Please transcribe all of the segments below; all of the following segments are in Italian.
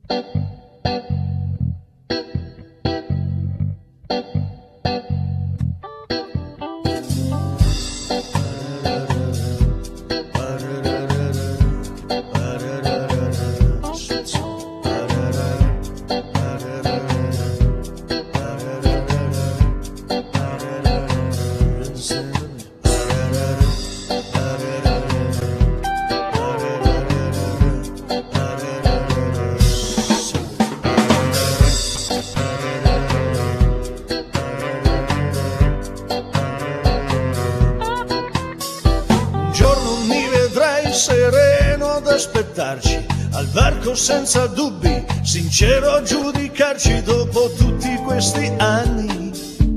Sereno ad aspettarci al varco senza dubbi, sincero a giudicarci dopo tutti questi anni.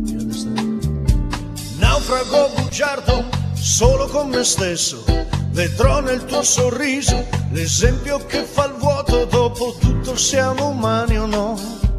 Naufrago bugiardo solo con me stesso, vedrò nel tuo sorriso l'esempio che fa il vuoto, dopo tutto siamo umani o no?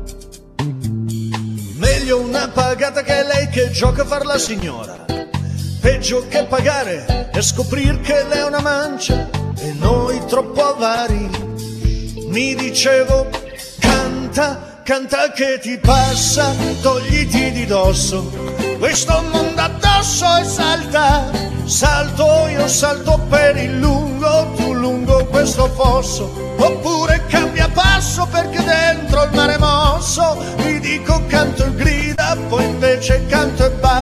Meglio una pagata che lei che gioca a far la signora, peggio che pagare e scoprir che lei è una mancia e noi troppo avari. Mi dicevo canta, canta che ti passa, togliti di dosso questo mondo addosso e salta, salto io salto per il lungo, tu lungo questo fosso, oppure cambia passo perché dentro il mare è mosso. Mi dico canto e grida, poi invece canto e basta.